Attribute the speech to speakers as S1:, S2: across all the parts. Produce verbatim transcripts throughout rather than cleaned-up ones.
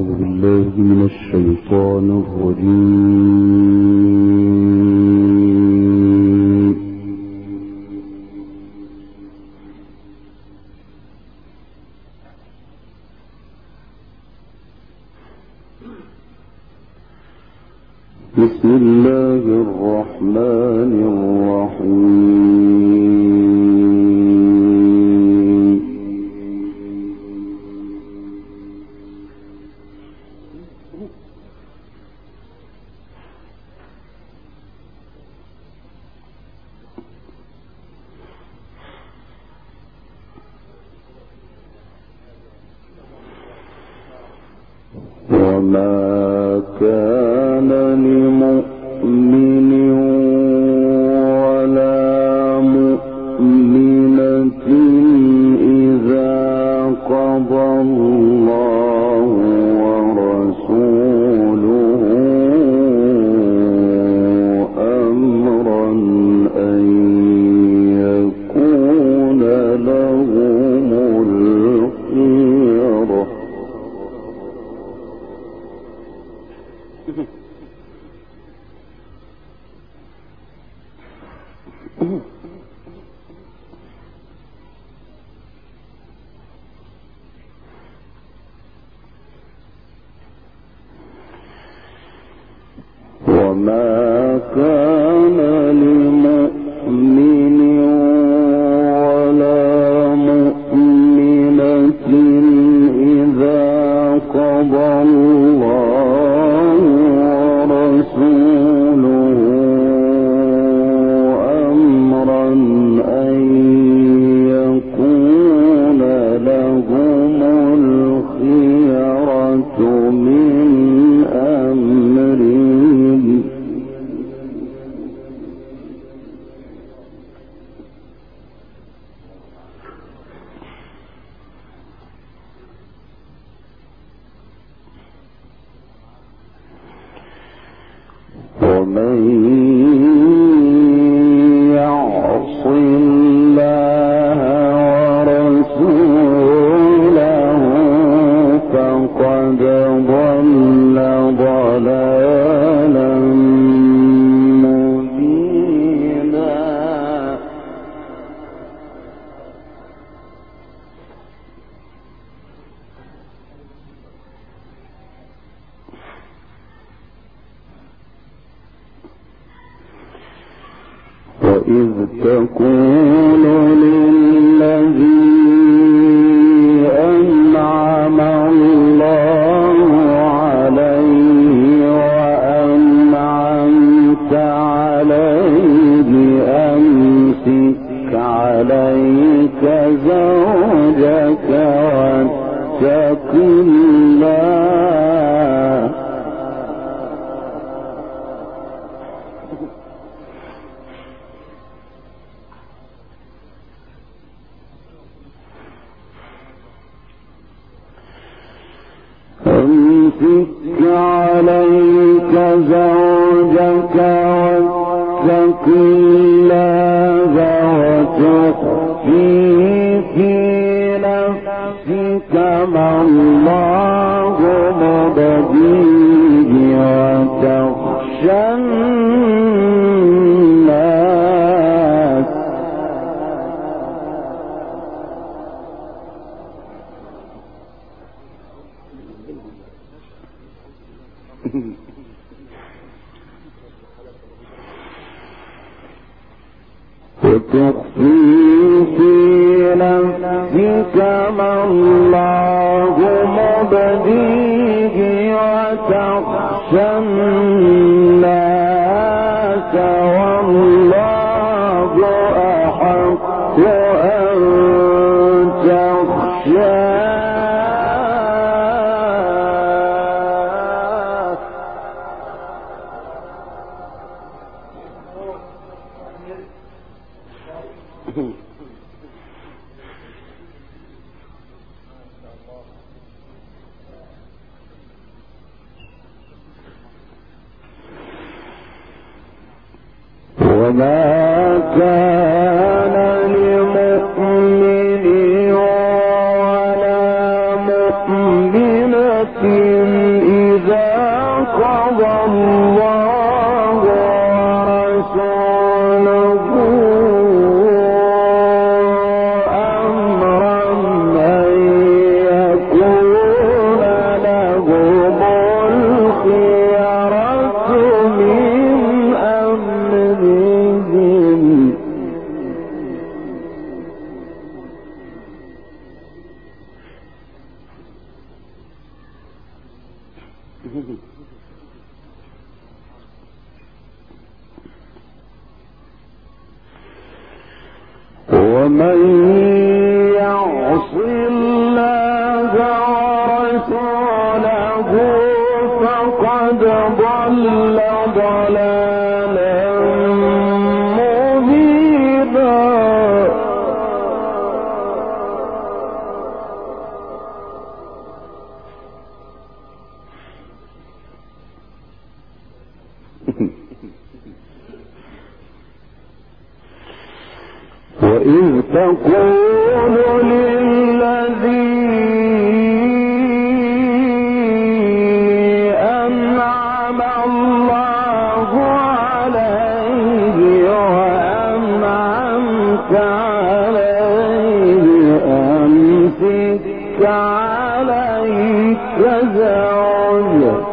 S1: بالله من الشيطان الرجيم. بسم الله الرحمن الرحيم. وما كان لمؤمن ولا مؤمنة إذا قضى الله ورسوله أمرا أن يكون لهم الخيرة. وما كان لمؤمن ولا مؤمنة إذا قضى الله ورسوله أمرا أن يكون لهم الخيرة من أمرهم. ومن يعص الله ورسوله فقد ضل ضلالا مبينا. وإذ تقول للذي أنعم الله عليه وأنعمت عليه أمسك عليك زوجك واتق الله أمسك عليك زوجك واتق الله وتخفي في نفسك ما الله مبديه وتخشى الناس وتخفي في نفسك ما الله مبديه وتخشى الناس والله أحق أن تخشاه. وما كان لمؤمن ولا مؤمنة ومن يعص الله ورسوله فقد ضل ضلالا مبينا. وإذ تقول للذي أنعم الله عليه وأنعمت عليه أمسك عليك زوجك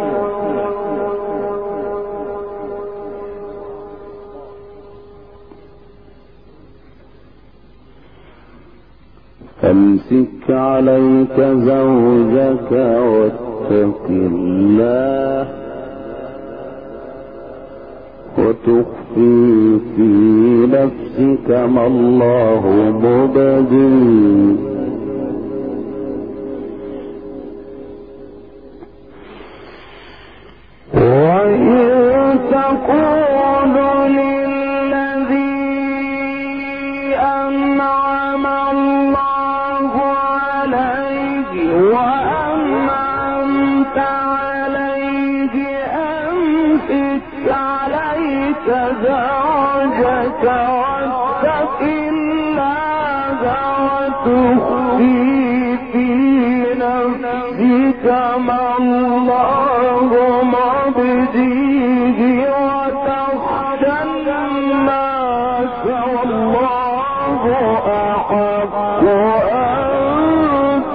S1: أمسك عليك زوجك واتق الله وتخفي في نفسك ما الله مبديه وإن تقول للذي أنعم الله عليه وأنعمت عليه أمسك عليك زوجك واتق الله وتخفي في نفسك ما الله مبديه وتخشى الناس والله أحق أن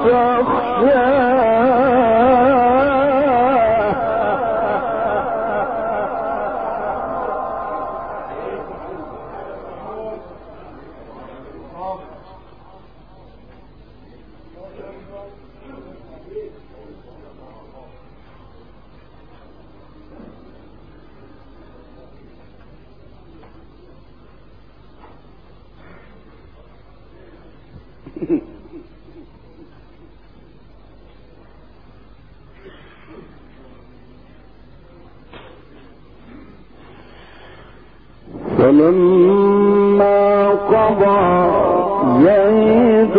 S1: فلما قضى زيد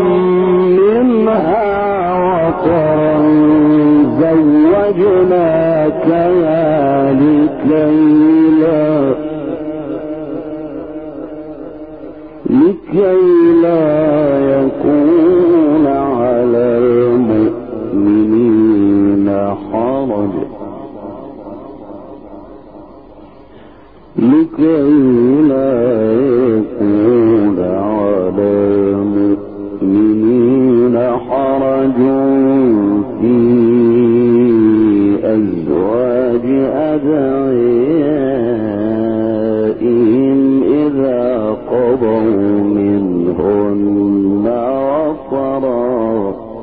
S1: منها وطرا زوجناكها لكي لا لكي لا يكون على المؤمنين حرج لكي لا يكون على المؤمنين حرج في أزواج أدعيائهم إذا قضوا منهن وطرا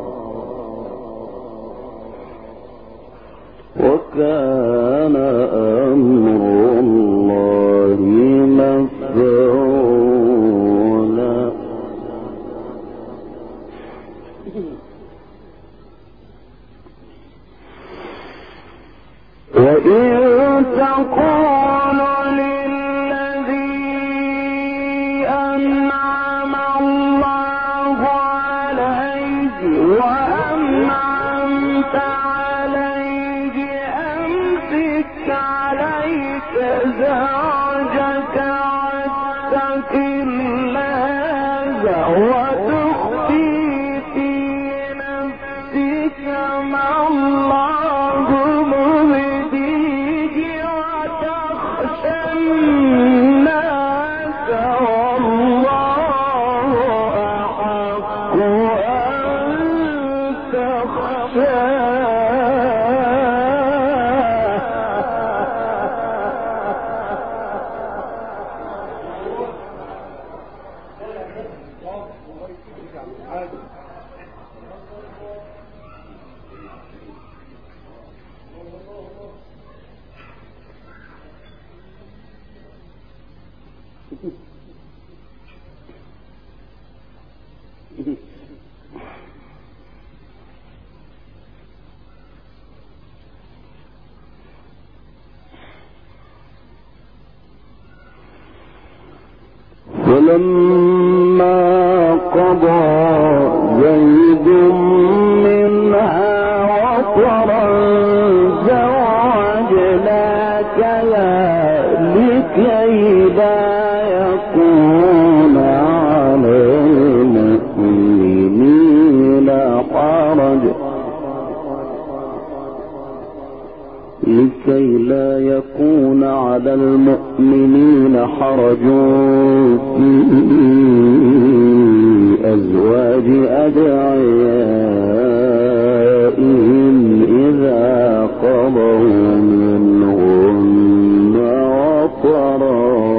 S1: وكان أمر الله مفعولا. وإن تقول للذي أنعم الله عليه وأنعمت عليه أمسك عليك زوجك واتق الله وتخفي في نفسك ما الله مبديه وتخشى فلما قضى زيد منها وطرا زوجناكها لكي لا يكون على المؤمنين حرج لكي لا يكون على المؤمنين حرج في أزواج أدعيائهم إذا قضوا منهن وطرا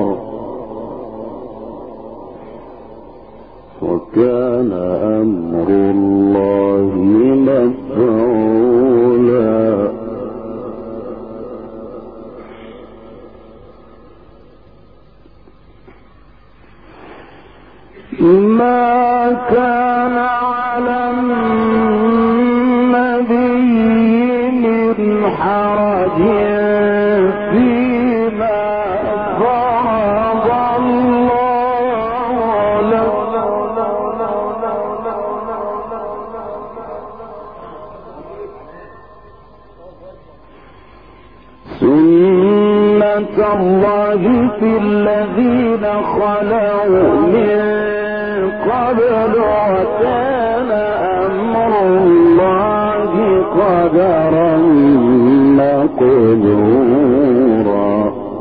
S1: وكان أمر الله مفعولا. ما كان على النبي من حرج فيما فرض الله له سنة الله في الذين خلوا من قبل وكان أمر الله قدرا مقدورا.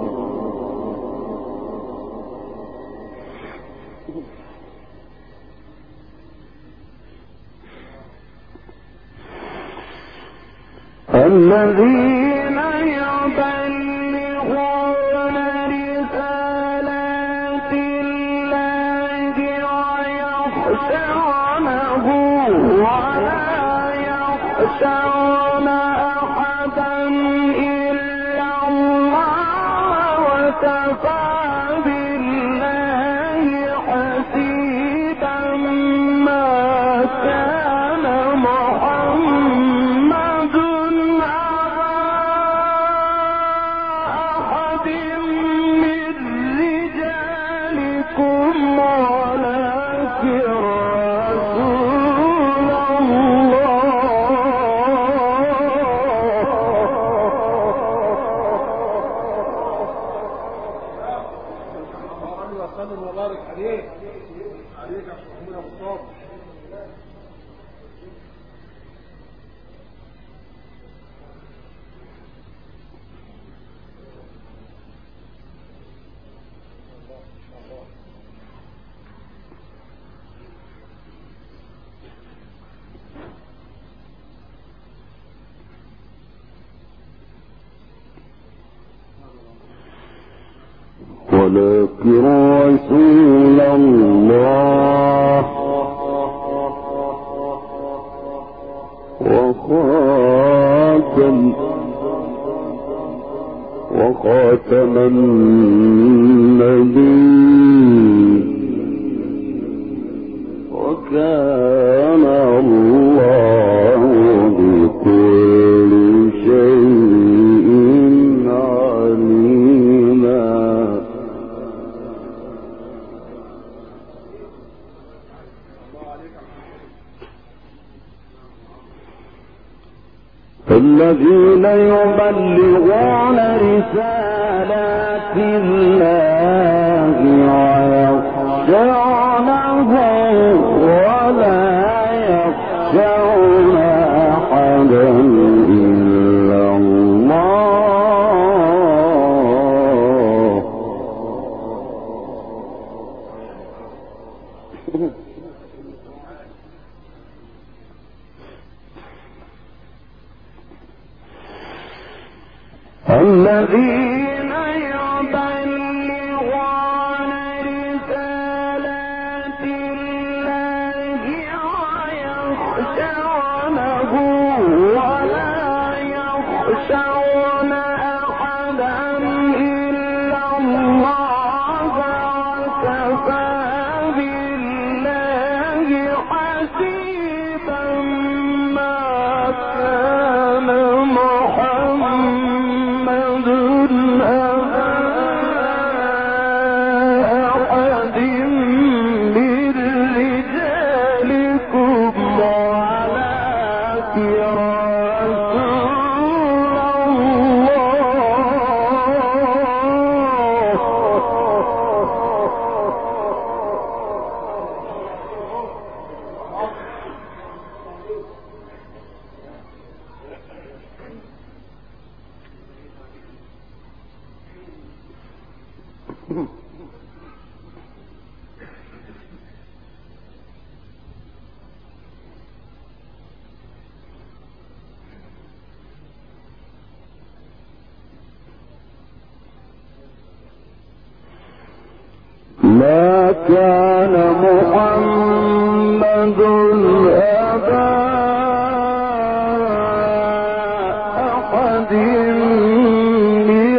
S1: الذين يبلغون رسالات الله ويخشونه ولا يخشون أحدا إلا الله وكفى بالله حسيبا. ما كان محمد أبا أحد من رجالكم ولكن رسول الله.
S2: وسلم وبارك عليك عليك يا محمود ابو صابر.
S1: ولكن رسول الله وخاتم وخاتم النبي وكان الله بكل شيء عليما. الذين يبلغون رسالات الله ويخشونه ولا يخشون أحدا إلا الله. الذين يبلغون رسالات الله ويخشونه ولا يخشون أحدا إلا الله كان محمد أبا أحد من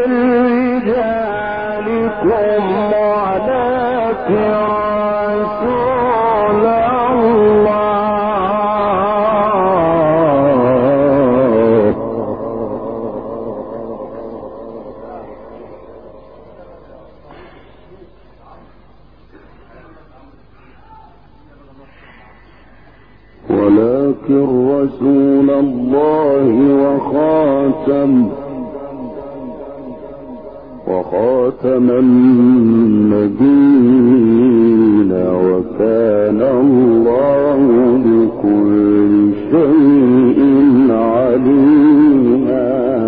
S1: رجالكم ولكن رسول الله. ولكن رسول الله وخاتم وخاتم النبيين وكان الله بكل شيء عليما.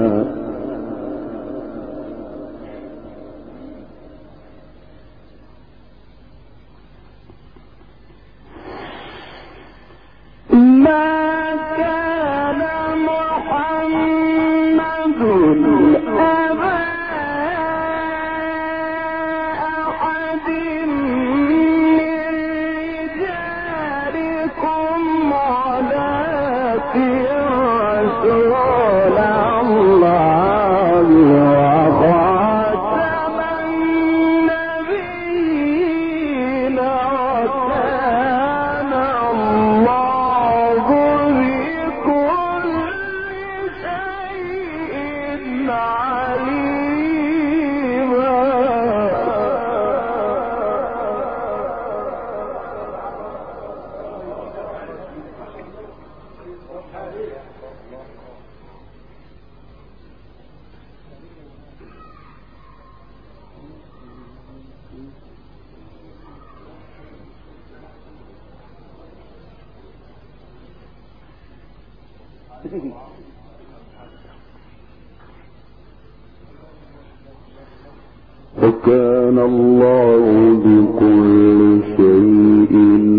S1: وكان الله بكل شيء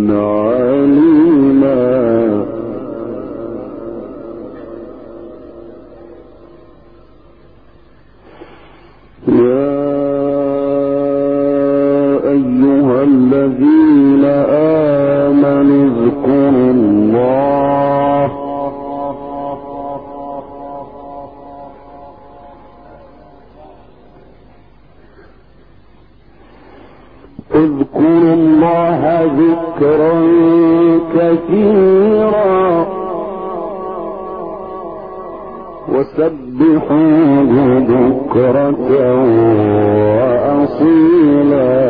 S1: عليما. يا أيها الذين آمنوا اذكروا الله اذكروا الله ذكرا كثيرا وسبحوه بكرة وأصيلا.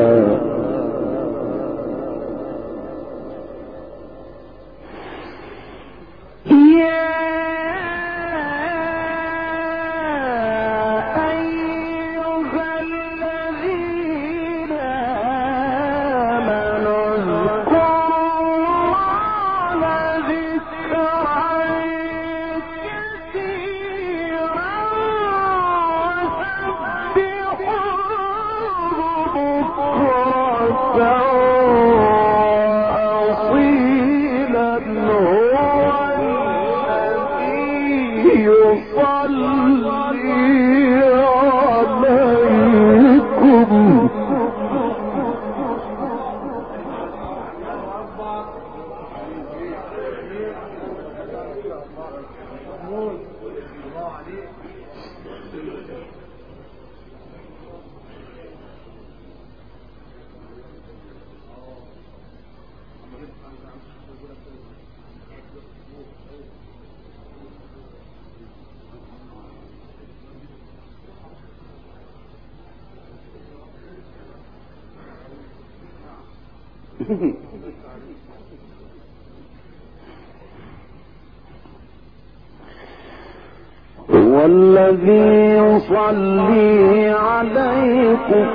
S1: والذي يصلي عليكم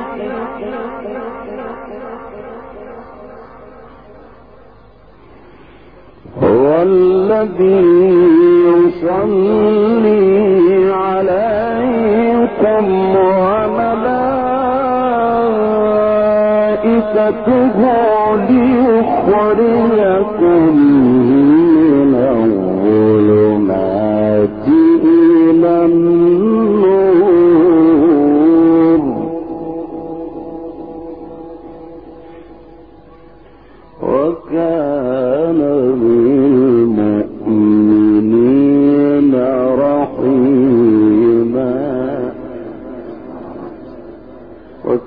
S1: والذي يصلي عليكم وملائكته ليخرجكم من الظلمات إلى النور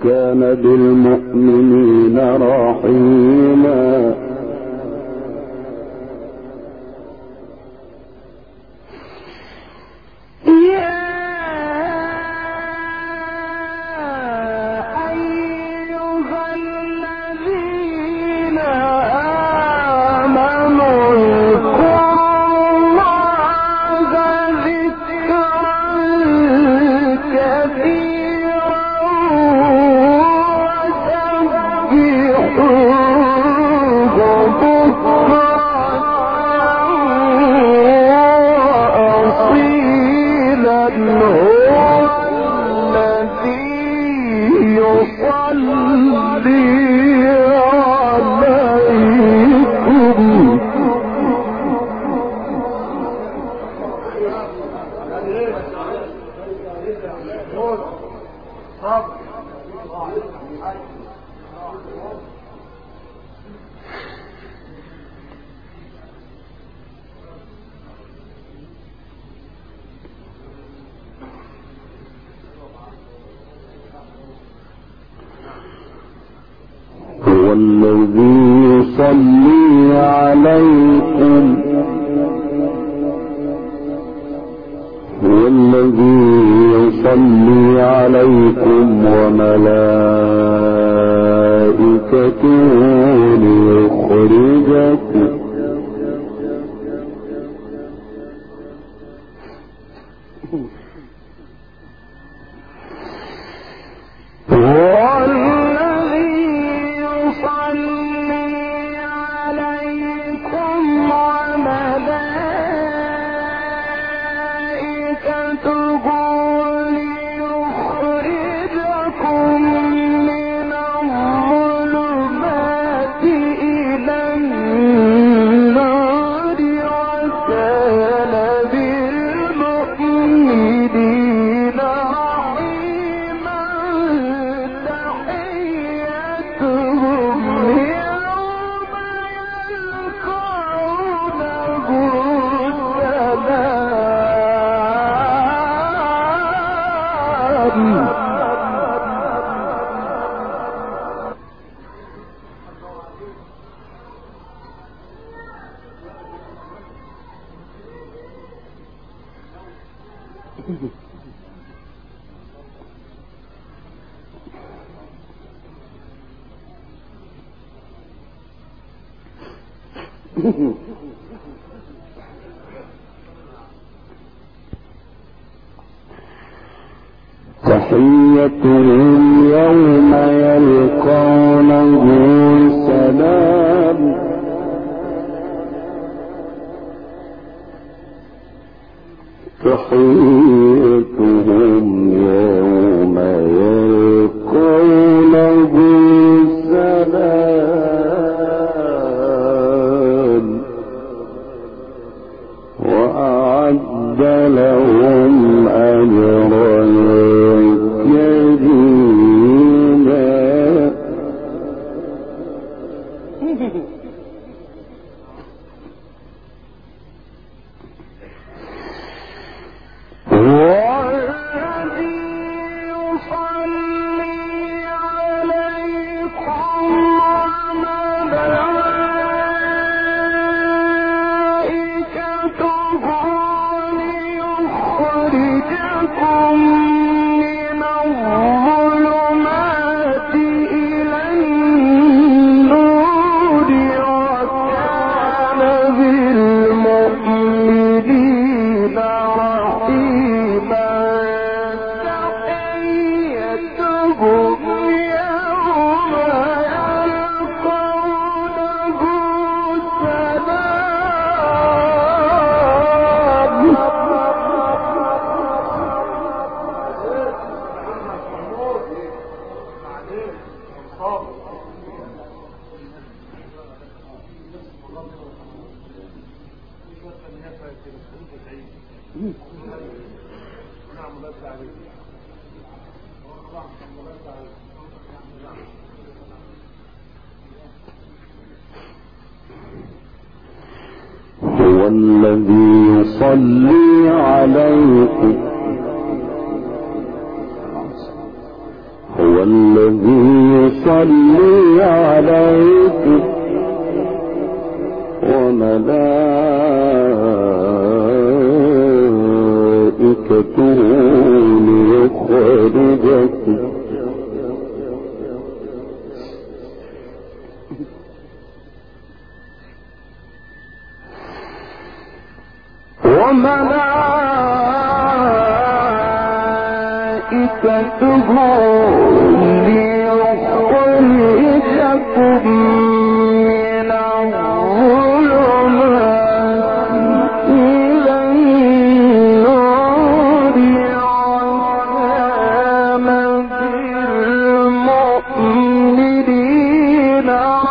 S1: وكان بالمؤمنين رحيما. هو الذي يصلي عليكم هو الذي يصلي عليكم وملائكته ليخرجكم تحيتهم يوم يلقونه سلام تحيتهم يوم يلقونه سلام وأعد لهم أجرا هو الذي يصلي عليكم هو الذي يصلي عليكم وملائكته ليخرجكم وملائكته ليخرجكم من الظلمات إلى النور وكان بالمؤمنين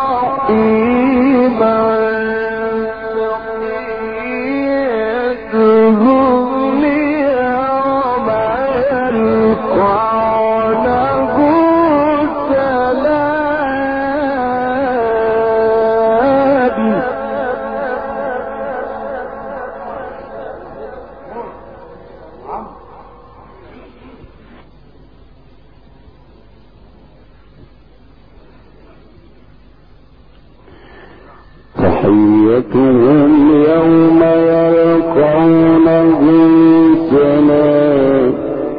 S1: رحيما تحيتهم يوم يلقونه سلام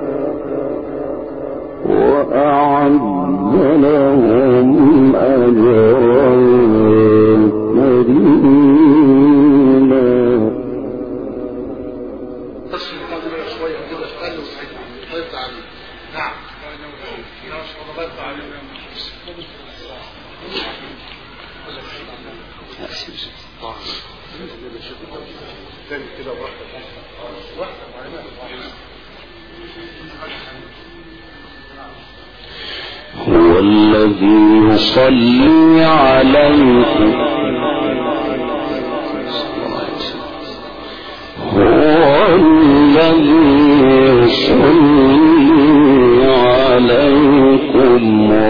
S1: وأعد لهم أجرا كريما. هو الذي يصلي عليكم هو الذي يصلي عليكم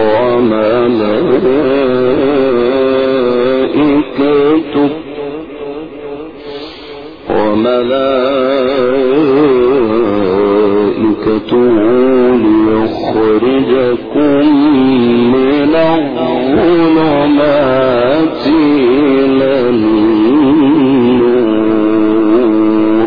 S1: وملائكته وملائكته ليخرجكم من الظلمات إلى النور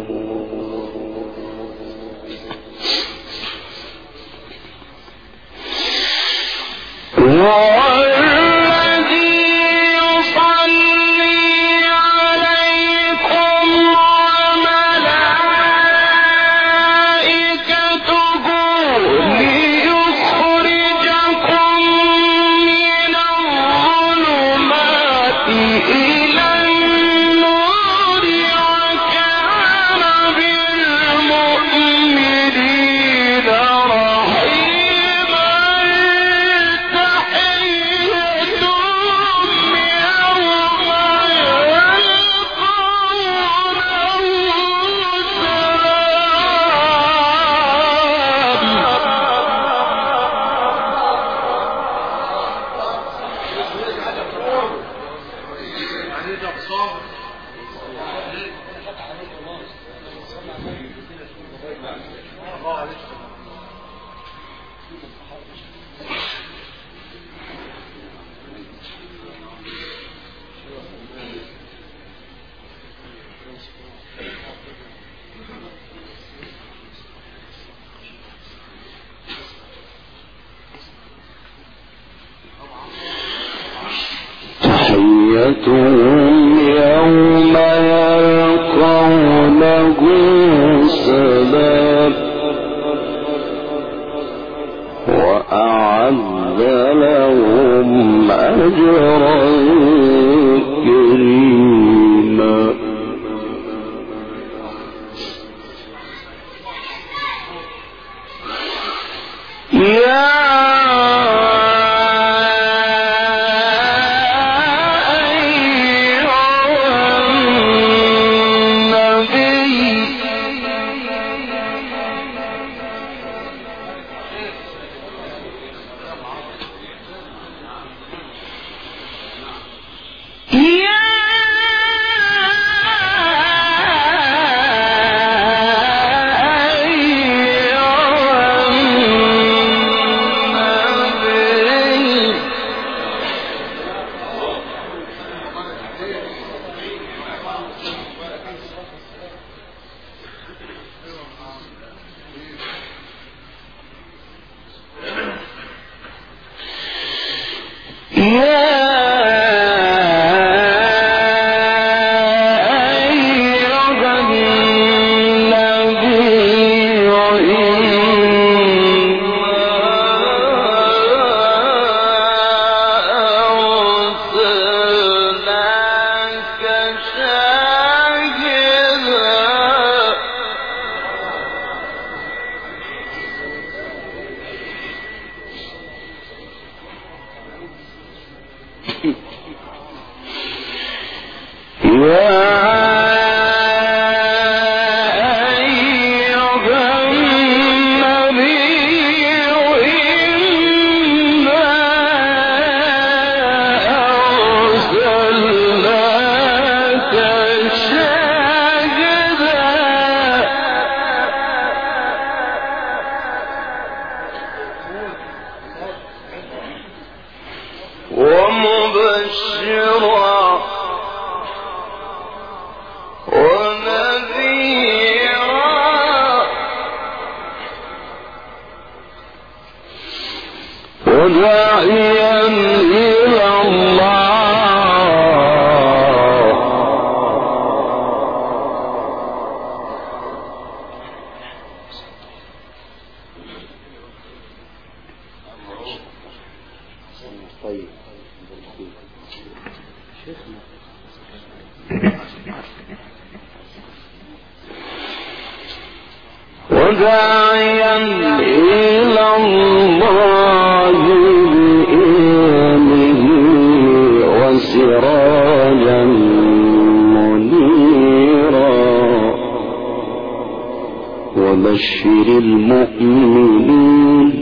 S1: تحيتهم يوم يلقونه سلام وأعد لهم أجرا كريما. يا وداعيا إلى الله بإذنه وسراجا منيرا وبشر المؤمنين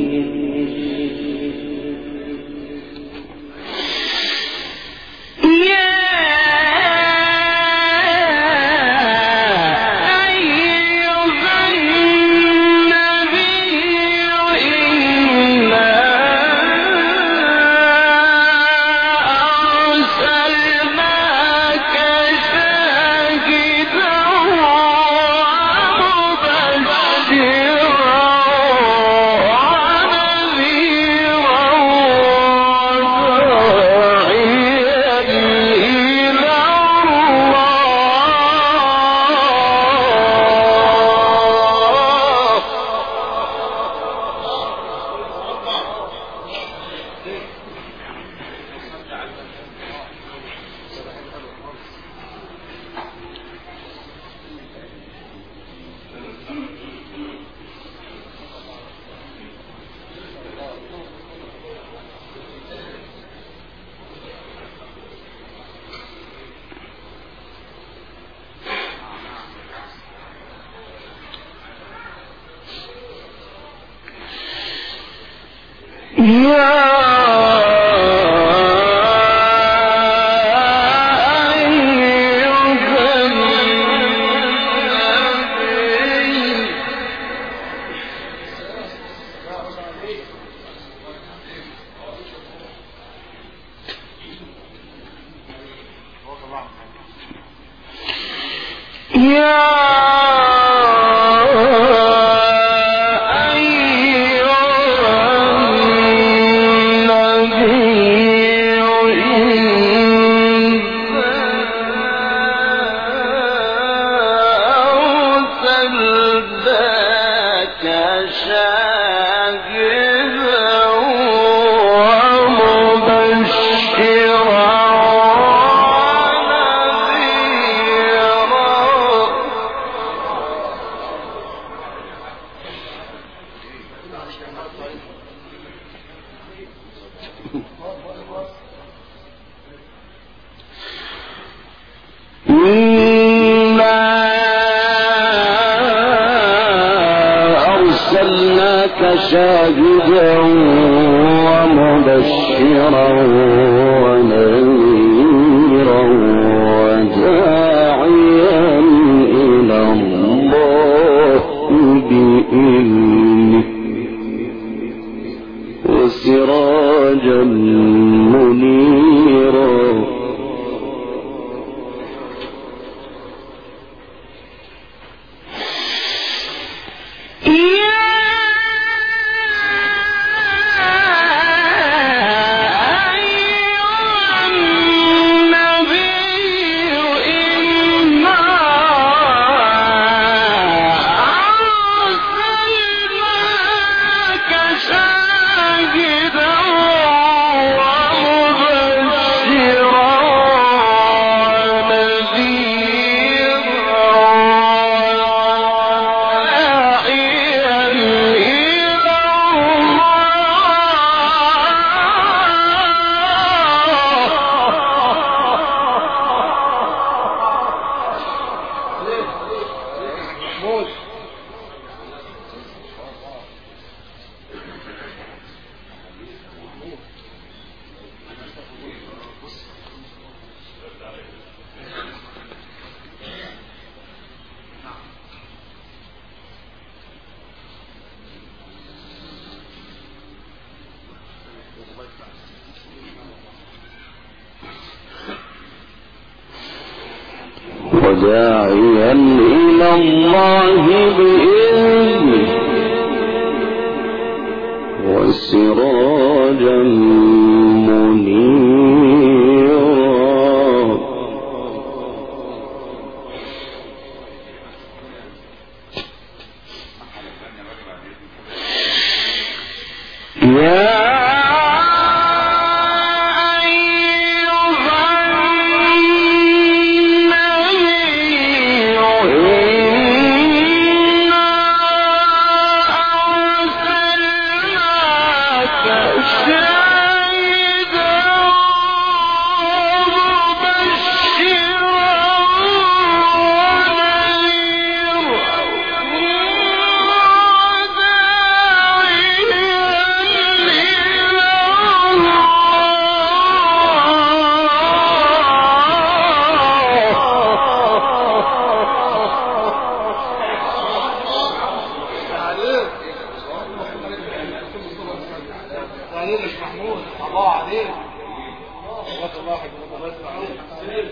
S1: شاهدا ومبشرا ونذيرا وداعيا إلى الله بإذنه وسراجا منيرا وداعيا إلى الله بإذنه وسراجا منيرا يا
S2: الله عليك الله الله الله عليك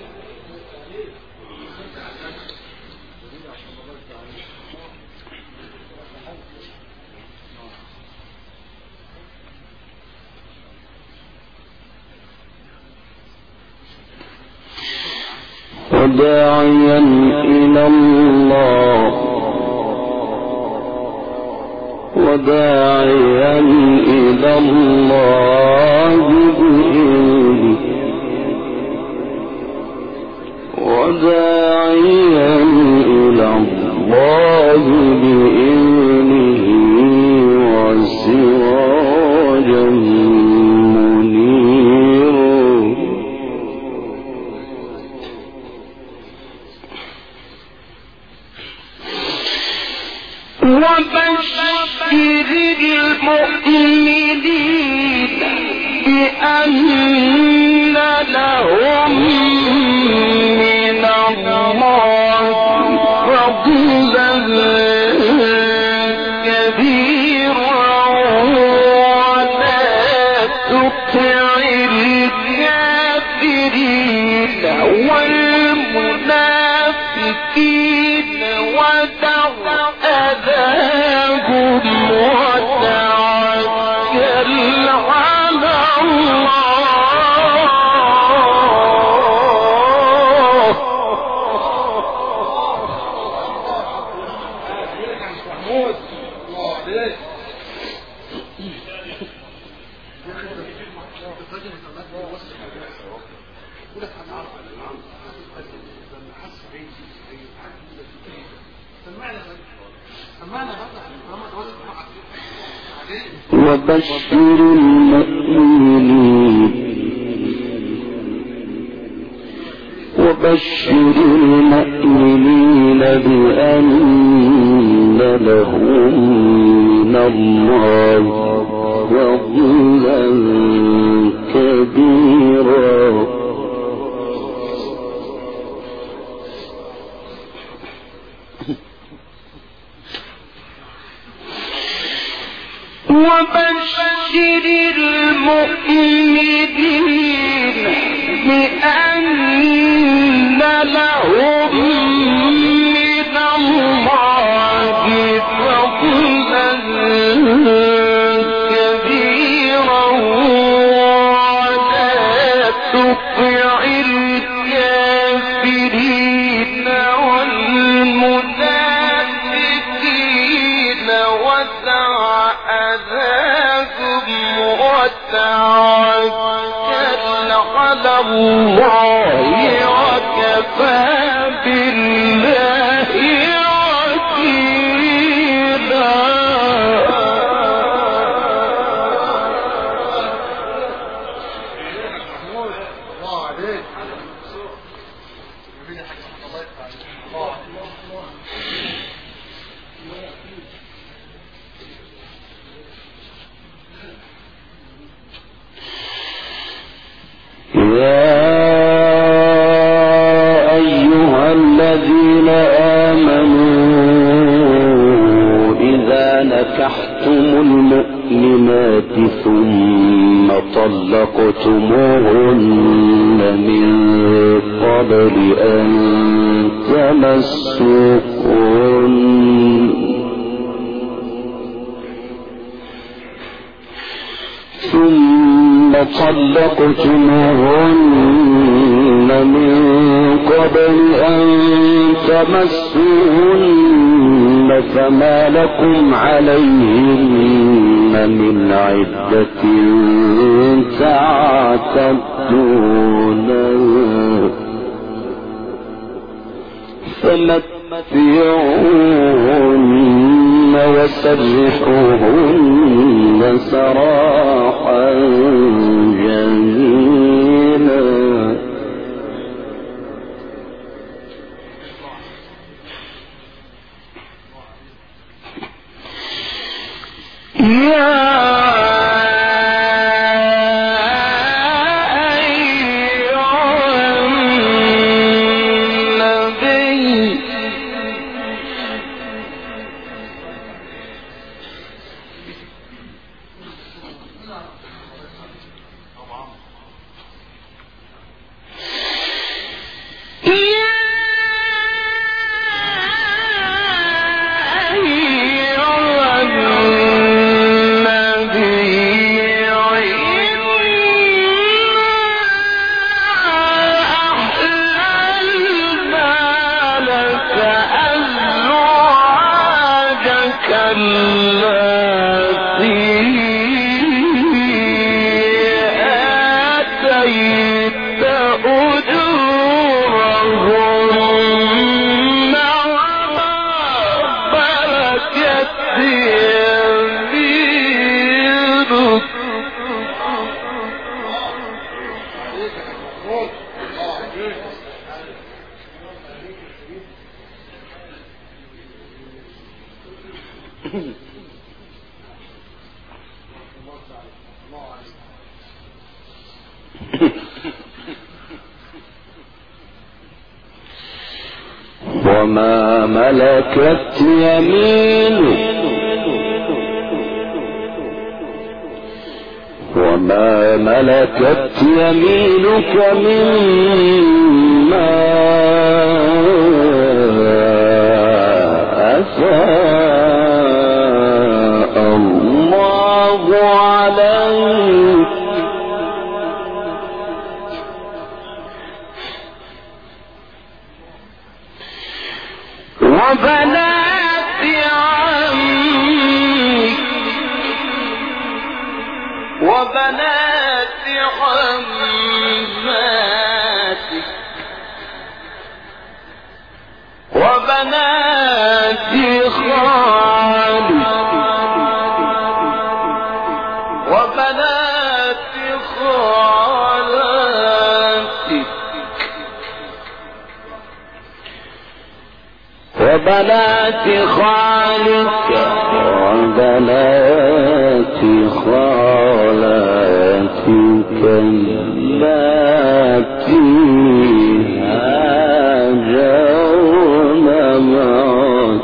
S1: وداعيا إلى الله وداعيا إلى الله بإذنه وداعيا إلى الله بإذنه وسراجا وبشر المؤمنين بأن لهم من الله فضلا كبيرا ولا تطع الكافرين والمنافقين ودع أذاهم وتوكل على الله وبشر المؤمنين وبشر المؤمنين بأن لهم من الله فضلا كبيرا وبشر المؤمنين بأن لهم من الله فضلا كبيرا ولا تطع الكافرين والمنافقين ودع أذاهم وتوكل على الله وكفى بالله وكيلا الله عليك يا أيها الذين آمنوا إذا نكحتم المؤمنات ثم طلقتموهن من قبل أن تمسوهن ثم طلقتموهن من قبل أن تمسوهن فما لكم عليهن من عدة تعتدونها فمتعوهن وسرحوهن سراحا جميلا يا وما ملكت يمينك وما ملكت يمينك مما أفاء الله عليك وبنات عمك وبنات عماتك وبنات خالك وبنات خالاتك وبنات خالك وبنات خالاتك اللاتي هاجرن معك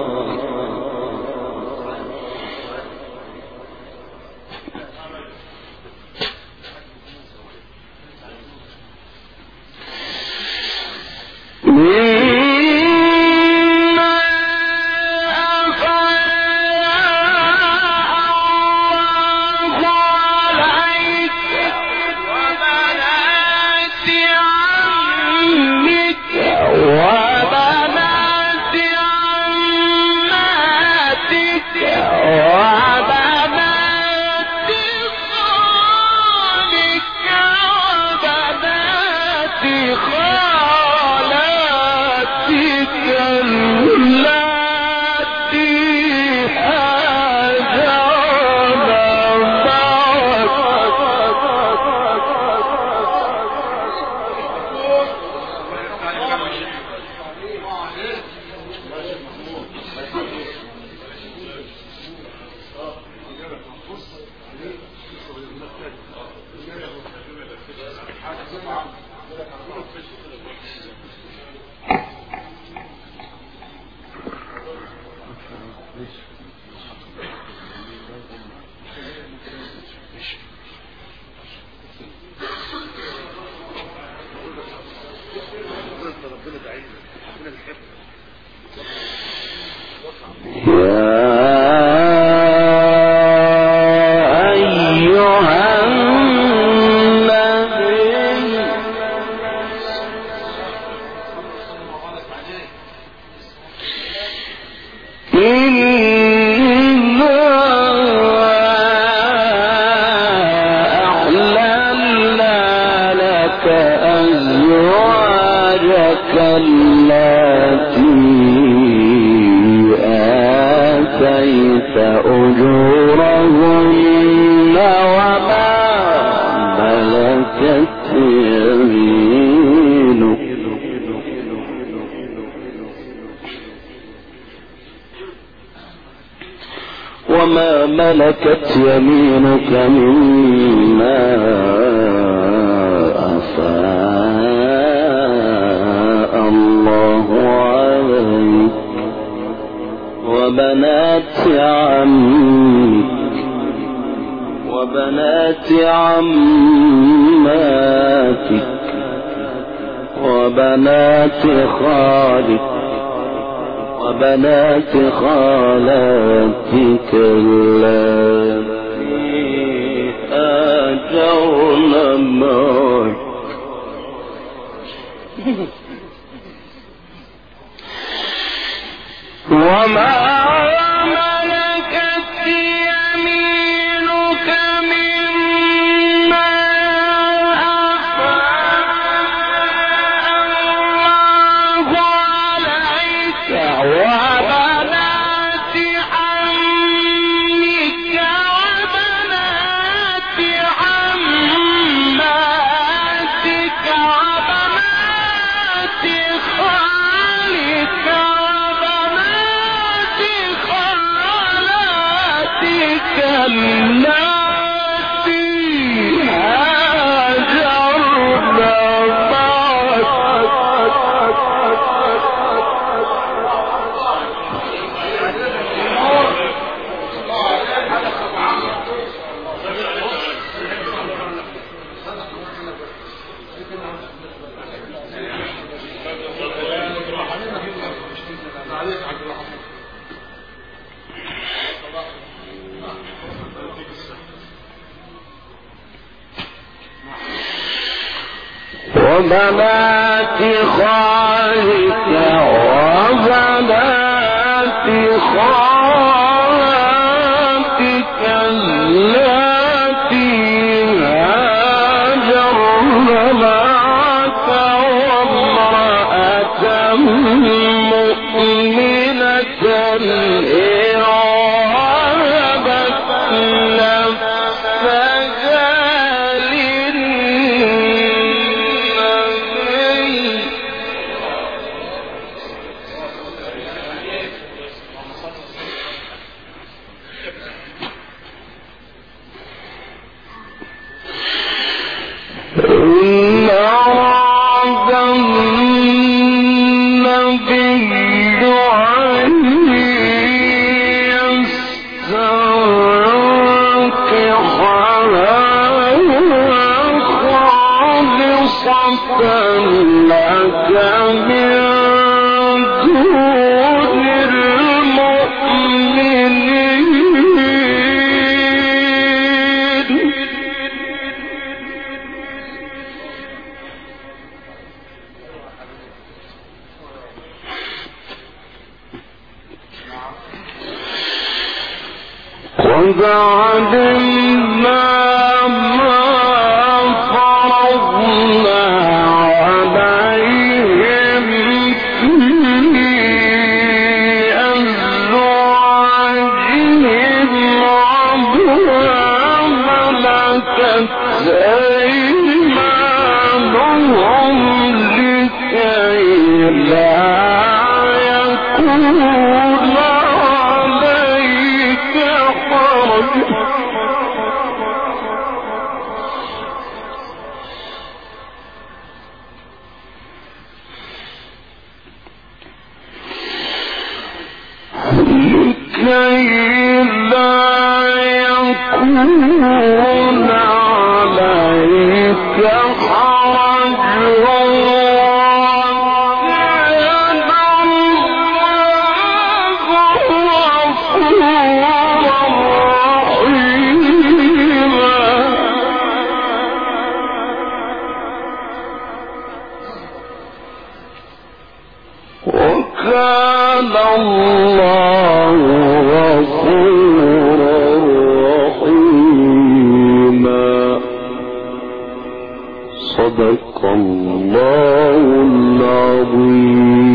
S1: أجورهن وما ملكت يمينك وما ملكت يمينك مما أفاء الله عليك وبنات عمك وبنات عماتك وبنات خالك وبنات خالاتك اللاتي هاجرن معك وما ملكت وبنات خالك وبنات خالتك اللاتي هاجرن معك وامرأة مؤمنة إن وهبت نفسها وبعدما ما فرضنا عليهم في أزواجهم وما ملكت أيمانهم لكي لا يكون عليك حرج لكي لا يكون عليك حرج وكان الله غفورا رحيما. صدق الله العظيم.